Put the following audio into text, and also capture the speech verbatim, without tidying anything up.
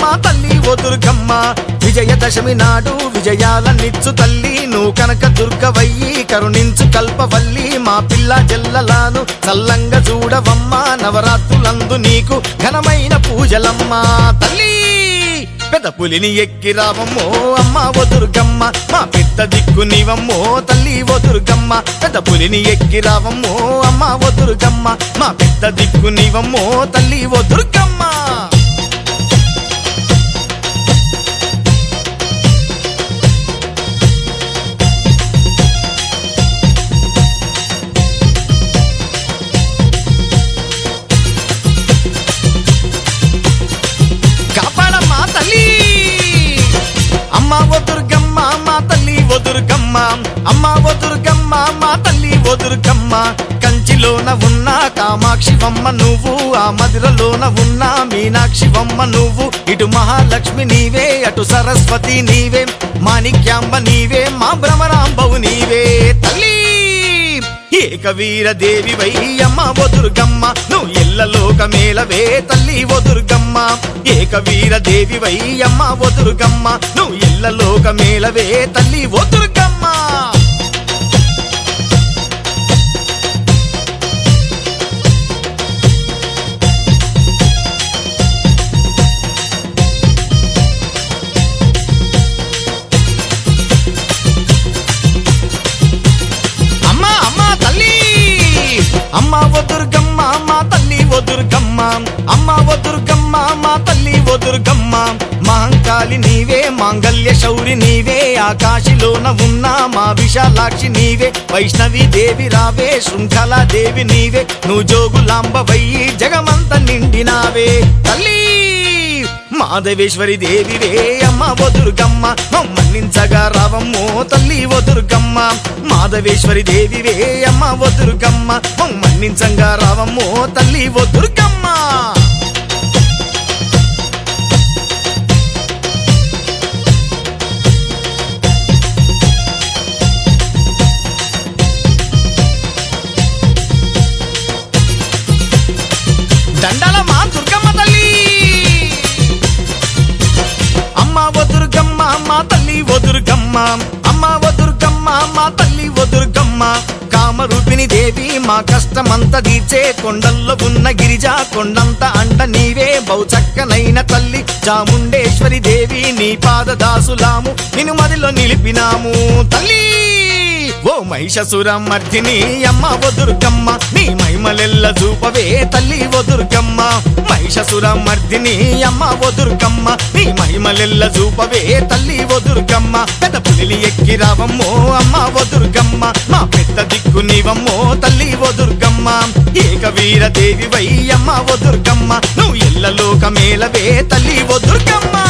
తల్లి ఓ దుర్గమ్మ విజయదశమి నాడు విజయాలనిచ్చు తల్లి నువ్వు కనక దుర్గవయ్యి కరుణించు కల్పవల్లి మా పిల్ల జల్లలాను చల్లంగా చూడవమ్మ నవరాత్రులందు నీకు ఘనమైన పూజలమ్మ తల్లి పెద్ద పులిని ఎక్కి రావమ్మో అమ్మ ఓ దుర్గమ్మ మా పెద్ద దిక్కు నీవమ్మో తల్లి ఓ దుర్గమ్మ పెద్ద పులిని ఎక్కి రావమ్మో అమ్మ ఓ దుర్గమ్మ మా పెద్ద దిక్కు నీవమ్మో తల్లి ఓ దుర్గమ్మ అమ్మ ఓ దుర్గమ్మ మా తల్లి ఓ దుర్గమ్మ కంచిలోన ఉన్న కామాక్షివమ్మ నువ్వు ఆ మధురలోన ఉన్న మీనాక్షివమ్మ నువ్వు ఇటు మహాలక్ష్మి నీవే అటు సరస్వతి నీవే మాణిక్యాంబ నీవే మా భ్రమరాంబవు నీవే తల్లి ఏకవీర దేవి వై అమ్మ ఓ దుర్గమ్మ నువ్వు ఎల్లలోక మేలవే తల్లి ఓ దుర్గమ్మ ఏకవీర దేవి వై అమ్మ ఓ దుర్గమ్మ నువ్వు ఎల్లలోక మేలవే తల్లి ఓ దుర్గమ్మ అమ్మ ఓ దుర్గమ్మ మా తల్లి ఓ దుర్గమ్మ అమ్మ ఓ దుర్గమ్మ మా తల్లి ఓ దుర్గమ్మ మహంకాళి నీవే మాంగళ్య శౌరి నీవే ఆకాశిలోన ఉన్న మా విశాలాక్షి నీవే వైష్ణవి దేవి రావే శృంఖలా దేవి నీవే నువ్వు జోగులాంబ వయ్యి జగమంత నిండినావే తల్లి మాధవేశ్వరి దేవివే అమ్మ ఓ దుర్గమ్మ మన్నించగా రావమ్మో తల్లి ఓ దుర్గమ్మ మాధవేశ్వరి దేవివే అమ్మ ఓ దుర్గమ్మ మన్నించగా రావమ్మో తల్లి ఓ దుర్గమ్మ దండాల మా దుర్గమ్మ తల్లి అమ్మ ఓ దుర్గమ్మ మా తల్లి ఓ దుర్గమ్మ అమ్మ ఓ దుర్గమ్మ మా తల్లి ఓ దుర్గమ్మ కామరూపిణి దేవి మా కష్టమంతా తీర్చే కొండల్లో ఉన్న గిరిజా కొండంత అండ నీవే బహుచక్కనైన తల్లి చాముండేశ్వరి దేవి నీ పాదదాసులాము నిన్ను మదిలో నిలిపినాము తల్లి ఓ మహిషాసుర మర్దిని అమ్మ ఓ దుర్గమ్మ నీ మహిమలెల్ల చూపవే తల్లి ఓ దుర్గమ్మ మహిషాసుర మర్దిని అమ్మ ఓ దుర్గమ్మ నీ మహిమలెల్ల చూపవే తల్లి ఓ దుర్గమ్మ పెద్ద పులిని ఎక్కి రావమ్మో అమ్మ ఓ దుర్గమ్మ మా పెద్ద దిక్కు నీవమ్మో తల్లి ఓ దుర్గమ్మ ఏకవీర దేవి వై అమ్మ ఓ దుర్గమ్మ నువ్వు ఎల్లలోక మేలవే తల్లి ఓ దుర్గమ్మ